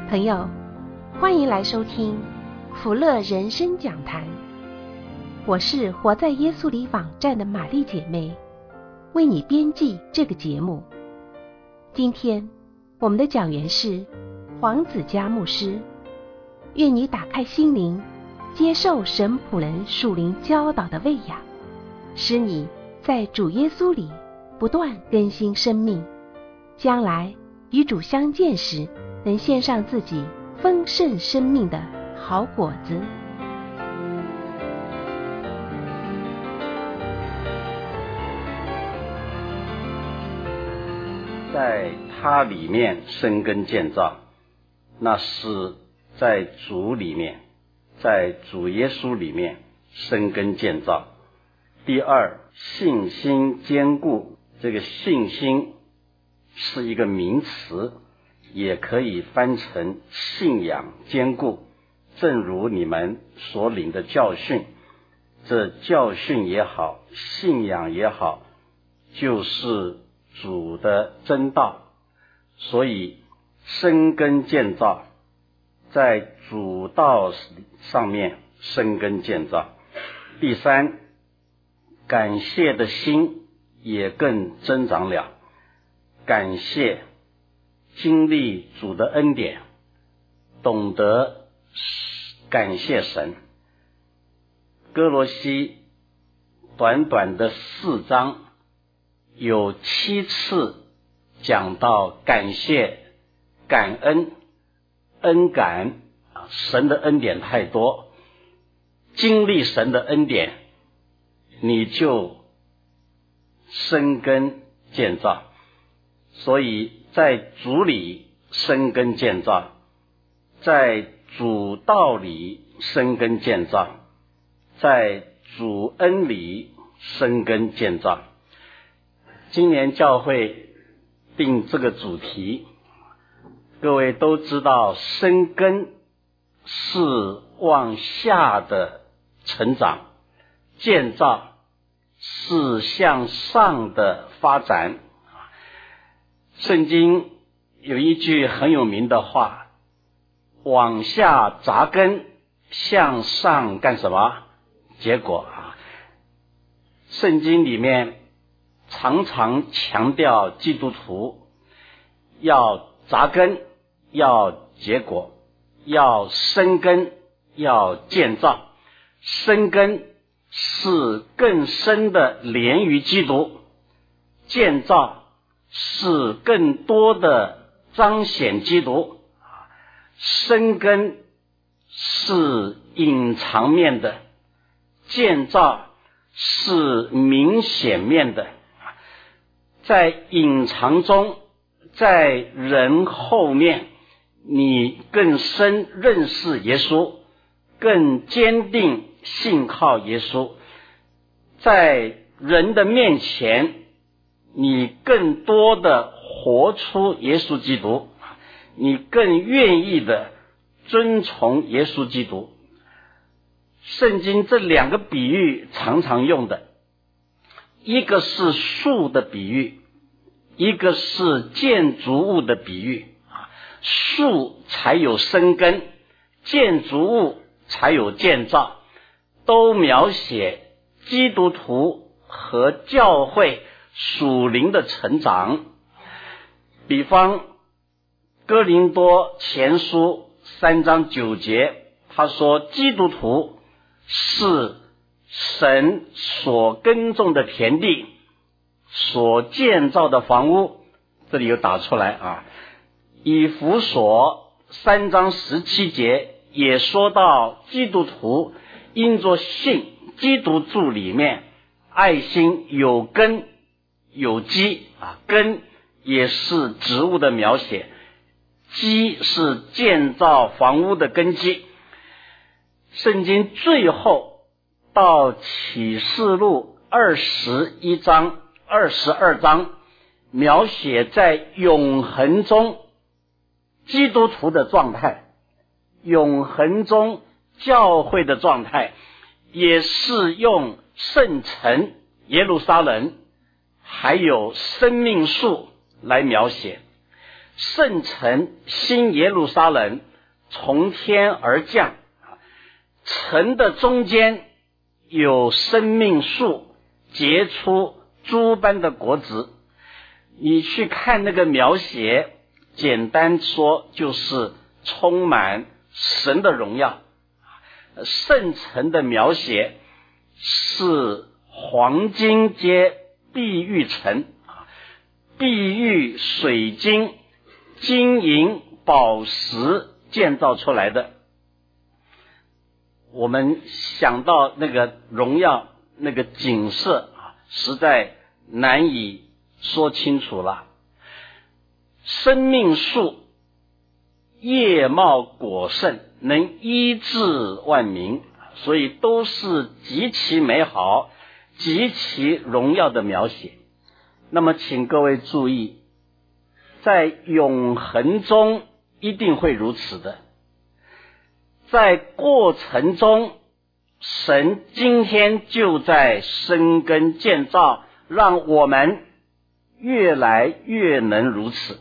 朋友，欢迎来收听福乐人生讲坛。我是活在耶稣里网站的玛丽姐妹，为你编辑这个节目。今天我们的讲员是黄子嘉牧师。愿你打开心灵，接受神仆人属灵教导的喂养，使你在主耶稣里不断更新生命，将来与主相见时，能献上自己丰盛生命的好果子。 在他里面生根建造，那是在主里面，在主耶稣里面生根建造。第二，信心坚固，这个信心是一个名词，也可以翻成信仰坚固。正如你们所领的教训，这教训也好，信仰也好，就是主的真道。所以生根建造，在主道上面生根建造。第三，感谢的心也更增长了。感谢，经历主的恩典，懂得感谢神。哥罗西短短的4章，有7次讲到感谢、感恩、恩感，神的恩典太多，经历神的恩典，你就生根建造。所以在主里生根建造，在主道里生根建造，在主恩里生根建造。今年教会定这个主题，各位都知道，生根是往下的成长，建造是向上的发展。圣经有一句很有名的话，往下扎根，向上干什么？结果。圣经里面常常强调基督徒要扎根，要结果，要生根，要建造。生根是更深的连于基督，建造是更多的彰显基督。生根是隐藏面的，建造是明显面的。在隐藏中，在人后面，你更深认识耶稣，更坚定信靠耶稣。在人的面前，你更多的活出耶稣基督，你更愿意的遵从耶稣基督。圣经这2个比喻常常用的，一个是树的比喻，一个是建筑物的比喻。树才有生根，建筑物才有建造，都描写基督徒和教会属灵的成长。比方哥林多前书3章9节，他说基督徒是神所耕种的田地，所建造的房屋，这里有打出来。以弗所3章17节也说到基督徒因着信基督住里面，爱心有根有基。根也是植物的描写，基是建造房屋的根基。圣经最后到启示录21章22章，描写在永恒中基督徒的状态，永恒中教会的状态，也是用圣城耶路撒冷还有生命树来描写。 圣城新耶路撒冷从天而降，城的中间有生命树结出诸般的果子。你去看那个描写，简单说就是充满神的荣耀。圣城的描写是黄金街碧玉城，碧玉、水晶、金银、宝石建造出来的。我们想到那个荣耀，那个景色实在难以说清楚了。生命树叶茂果盛，能医治万民，所以都是极其美好、极其荣耀的描写。那么请各位注意，在永恒中一定会如此的。在过程中，神今天就在生根建造，让我们越来越能如此。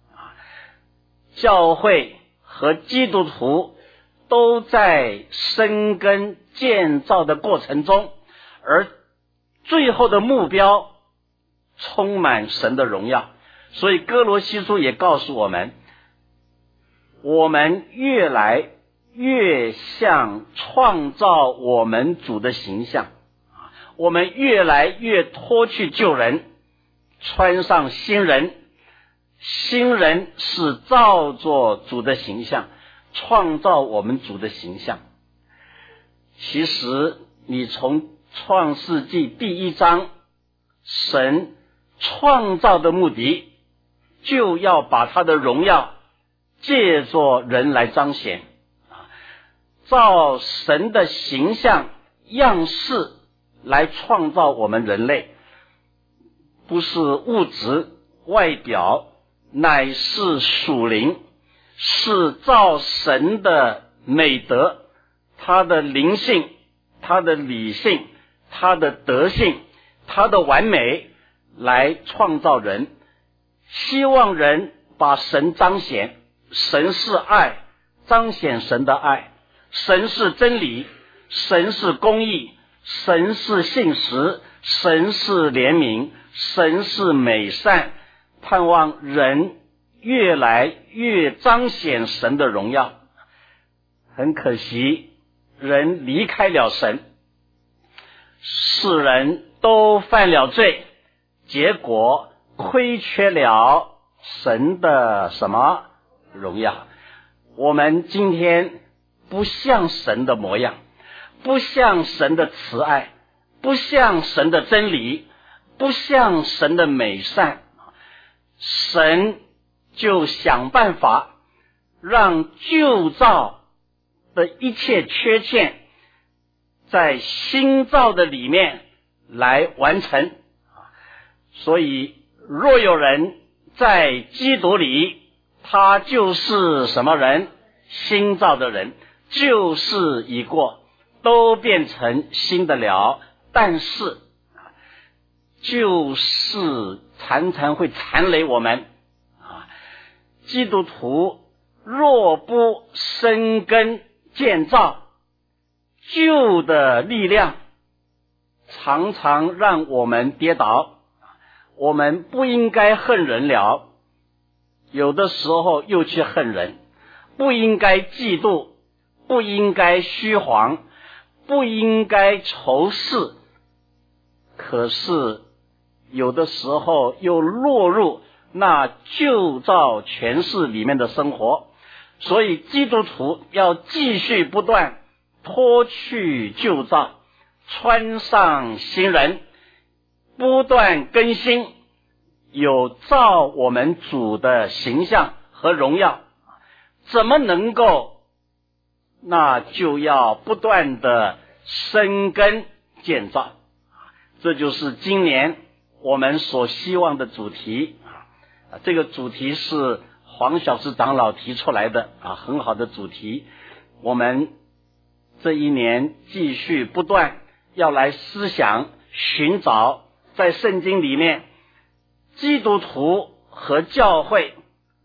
教会和基督徒都在生根建造的过程中，而最后的目标充满神的荣耀。所以哥罗西书也告诉我们，我们越来越像创造我们主的形象，我们越来越脱去旧人，穿上新人。新人是照着主的形象，创造我们主的形象。其实你从创世纪第1章，神创造的目的就要把他的荣耀借着人来彰显，照神的形象样式来创造我们人类，不是物质外表，乃是属灵，是照神的美德，他的灵性，他的理性，他的德性，他的完美来创造人，希望人把神彰显。神是爱，彰显神的爱；神是真理，神是公义，神是信实，神是怜悯，神是美善。盼望人越来越彰显神的荣耀。很可惜，人离开了神，世人都犯了罪，结果亏缺了神的什么荣耀？我们今天不像神的模样，不像神的慈爱，不像神的真理，不像神的美善。神就想办法让旧造的一切缺陷在新造的里面来完成。所以若有人在基督里，他就是什么人？新造的人，旧事已过，都变成新的了。但是旧事常常会残累我们。基督徒若不生根建造，旧的力量常常让我们跌倒。我们不应该恨人了，有的时候又去恨人，不应该嫉妒，不应该虚晃，不应该仇视，可是有的时候又落入那旧造权势里面的生活。所以基督徒要继续不断脱去旧造，穿上新人，不断更新，有照我们主的形象和荣耀。怎么能够？那就要不断的生根建造。这就是今年我们所希望的主题。这个主题是黄小石长老提出来的，很好的主题。我们这一年继续不断要来思想寻找在圣经里面基督徒和教会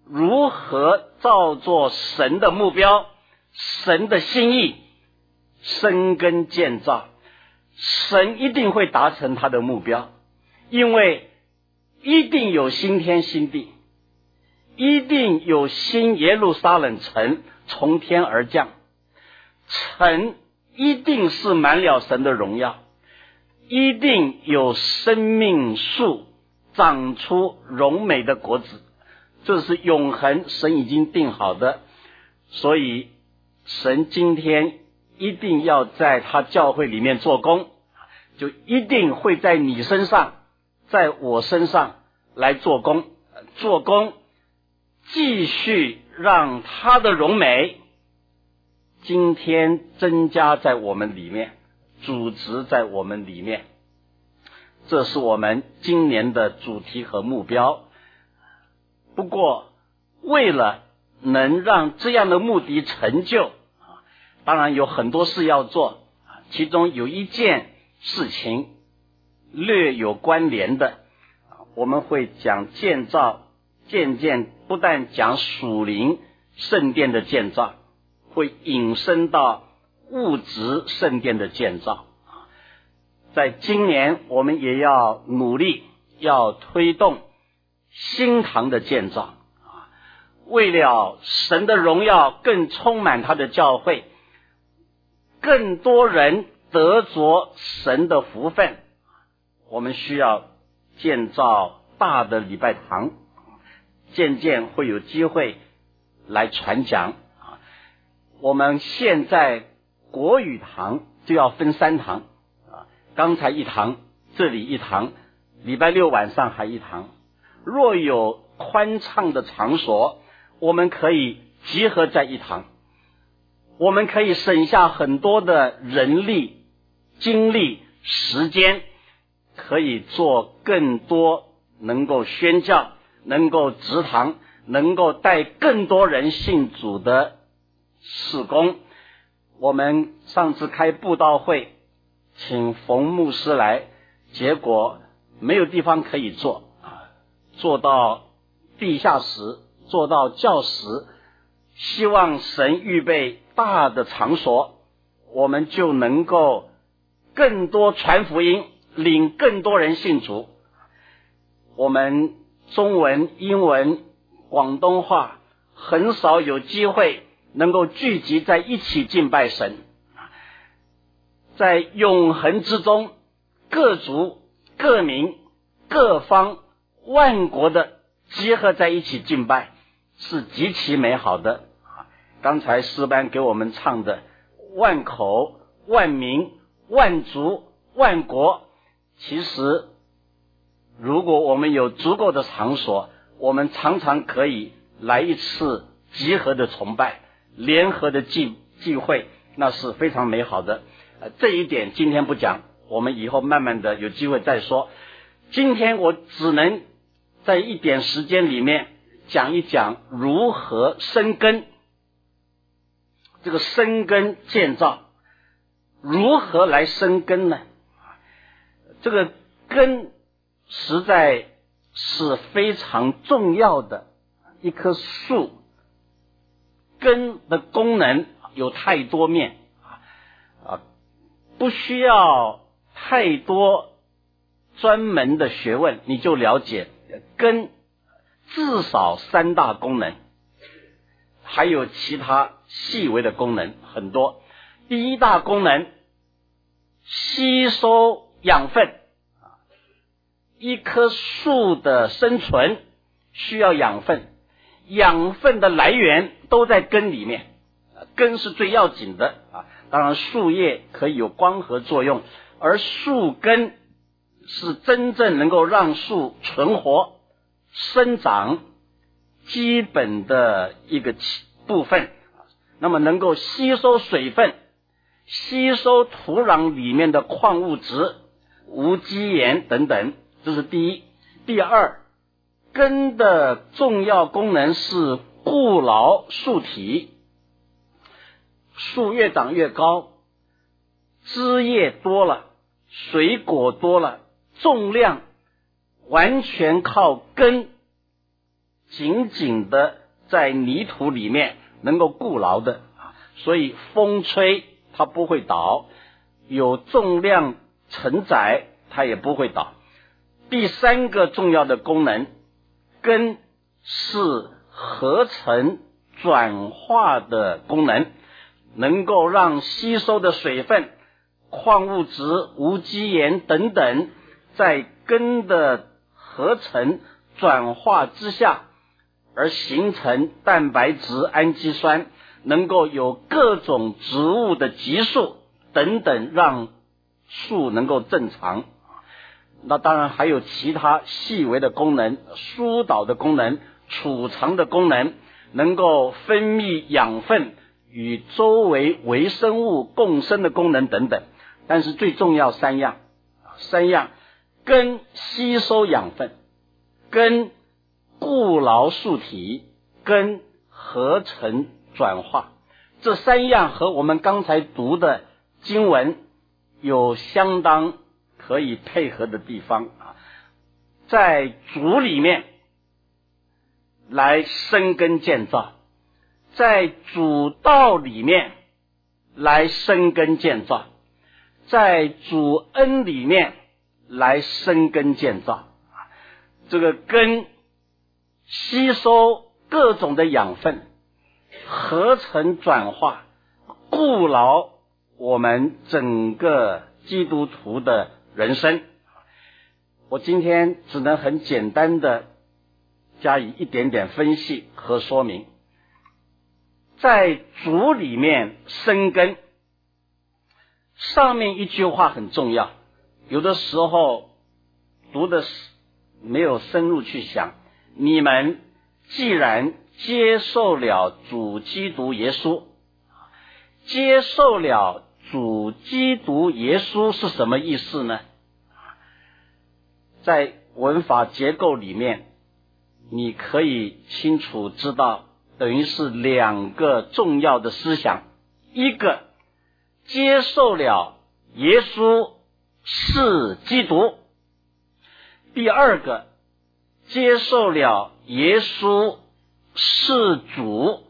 如何照做神的目标、神的心意生根建造，神一定会达成他的目标，因为一定有新天新地，一定有新耶路撒冷城从天而降，城一定是满了神的荣耀，一定有生命树长出荣美的果子，这是永恒神已经定好的。所以神今天一定要在他教会里面做工，就一定会在你身上，在我身上来做工，继续让他的荣美今天增加在我们里面，组织在我们里面。这是我们今年的主题和目标。不过为了能让这样的目的成就，当然有很多事要做，其中有一件事情略有关联的，我们会讲建造，不但讲属灵圣殿的建造，会引申到物质圣殿的建造。在今年我们也要努力，要推动新堂的建造，为了神的荣耀更充满他的教会，更多人得着神的福分，我们需要建造大的礼拜堂，渐渐会有机会来传讲。我们现在国语堂就要分3堂，刚才1堂，这里1堂，礼拜6晚上还1堂。若有宽敞的场所，我们可以集合在1堂，我们可以省下很多的人力、精力、时间，可以做更多能够宣教、能够植堂、能够带更多人信主的事工。我们上次开布道会，请冯牧师来，结果没有地方可以做，做到地下室，做到教室，希望神预备大的场所，我们就能够更多传福音，领更多人信主。我们中文、英文、广东话很少有机会能够聚集在一起敬拜神，在永恒之中，各族、各民、各方、万国的结合在一起敬拜，是极其美好的。刚才诗班给我们唱的万口、万民、万族、万国，其实如果我们有足够的场所，我们常常可以来一次集合的崇拜，联合的聚会，那是非常美好的。这一点今天不讲，我们以后慢慢的有机会再说。今天我只能在一点时间里面讲一讲如何生根，这个生根建造如何来生根呢？这个根实在是非常重要的一棵树，根的功能有太多面，不需要太多专门的学问，你就了解根至少3大功能，还有其他细微的功能很多。第一大功能，吸收养分。一棵树的生存需要养分，养分的来源都在根里面，根是最要紧的。当然树叶可以有光合作用，而树根是真正能够让树存活生长基本的一个部分。那么能够吸收水分，吸收土壤里面的矿物质、无机盐等等，这是第一。第二，根的重要功能是固牢树体。树越长越高，枝叶多了，水果多了，重量完全靠根紧紧的在泥土里面能够固牢的，所以风吹它不会倒，有重量承载它也不会倒。第三个重要的功能，根是合成转化的功能，能够让吸收的水分、矿物质、无机盐等等在根的合成转化之下而形成蛋白质、氨基酸，能够有各种植物的激素等等，让树能够正常。那当然还有其他细微的功能，疏导的功能、储藏的功能，能够分泌养分与周围微生物共生的功能等等。但是最重要三样，根吸收养分，根固牢树体，根合成转化，这三样和我们刚才读的经文有相当可以配合的地方，在主里面来生根建造，在主道里面来生根建造，在主恩里面来生根建造。这个根吸收各种的养分，合成转化，固牢我们整个基督徒的人生。我今天只能很简单的加以一点点分析和说明。在主里面生根，上面一句话很重要，有的时候读的没有深入去想。你们既然接受了主基督耶稣，接受了主基督耶稣是什么意思呢？在文法结构里面，你可以清楚知道，等于是两个重要的思想。一个，接受了耶稣是基督；第二个，接受了耶稣是主。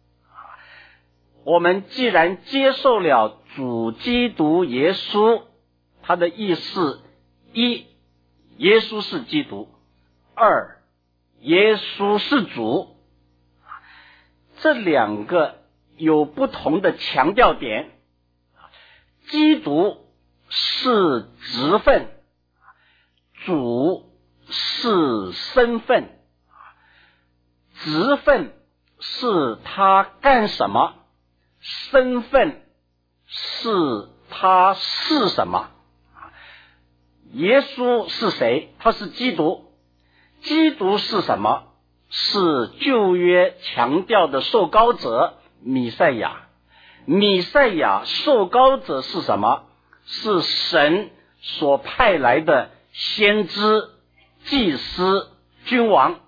我们既然接受了主基督耶稣，他的意思：一，耶稣是基督；二，耶稣是主。这两个有不同的强调点。基督是职分，主是身份。职分是他干什么，身份是他是什么。耶稣是谁？他是基督。基督是什么？是旧约强调的受膏者弥赛亚。弥赛亚受膏者是什么？是神所派来的先知、祭司、君王。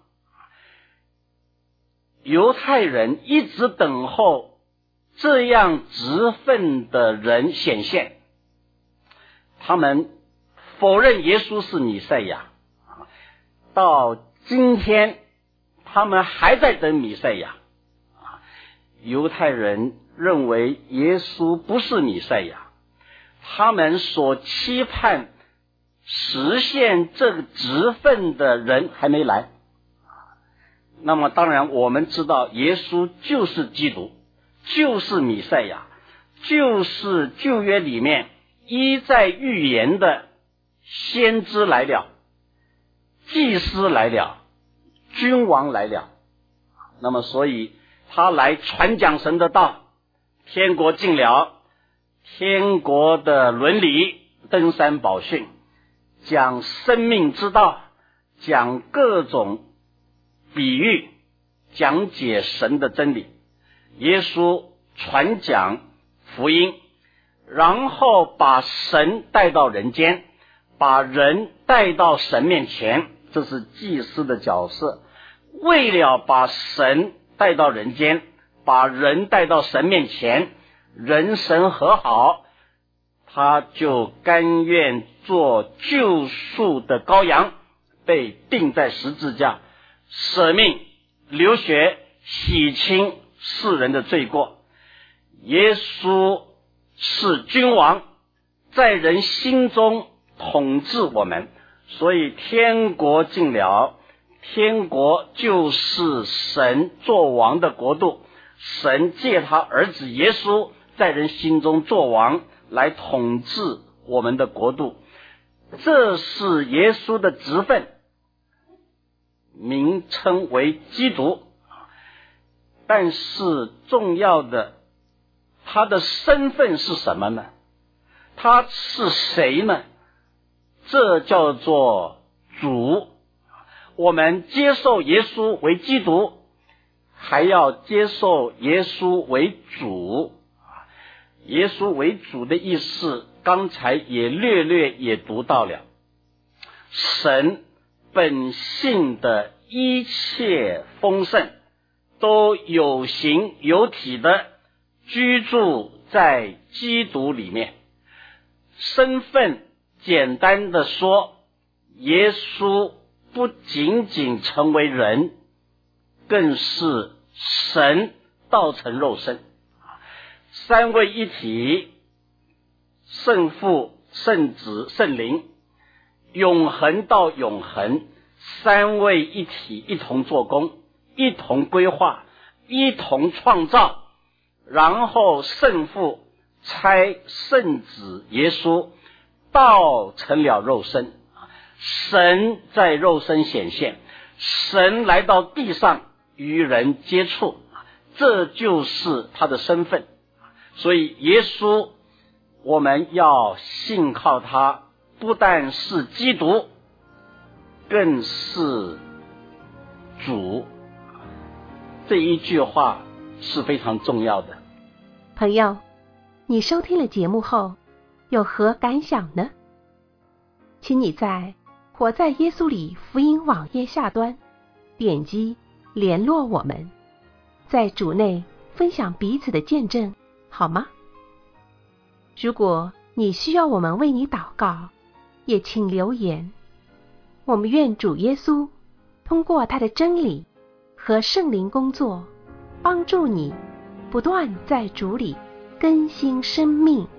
犹太人一直等候这样职分的人显现，他们否认耶稣是弥赛亚，到今天他们还在等弥赛亚。犹太人认为耶稣不是弥赛亚，他们所期盼实现这个职分的人还没来。那么当然我们知道耶稣就是基督，就是弥赛亚，就是旧约里面一再预言的先知来了，祭司来了，君王来了。那么所以他来传讲神的道，天国近了，天国的伦理，登山宝训，讲生命之道，讲各种比喻，讲解神的真理。耶稣传讲福音，然后把神带到人间，把人带到神面前，这是祭司的角色。为了把神带到人间，把人带到神面前，人神和好，他就甘愿做救赎的羔羊，被钉在十字架，舍命流血洗清世人的罪过。耶稣是君王，在人心中统治我们，所以天国近了，天国就是神作王的国度，神借他儿子耶稣在人心中作王，来统治我们的国度。这是耶稣的职分，名称为基督。但是重要的，他的身份是什么呢？他是谁呢？这叫做主。我们接受耶稣为基督，还要接受耶稣为主。耶稣为主的意思，刚才也略略也读到了。神本性的一切丰盛，都有形有体的居住在基督里面。身份简单的说，耶稣不仅仅成为人，更是神道成肉身。三位一体，圣父、圣子、圣灵，永恒到永恒，三位一体一同做工，一同规划，一同创造。然后圣父差圣子耶稣道成了肉身，神在肉身显现，神来到地上与人接触，这就是他的身份。所以耶稣，我们要信靠他，不但是基督，更是主。这一句话是非常重要的。 朋友，你收听了节目后有何感想呢？请你在活在耶稣里福音网页下端点击联络我们，在主内分享彼此的见证，好吗？如果你需要我们为你祷告，也请留言。我们愿主耶稣通过他的真理和圣灵工作，帮助你不断在主里更新生命。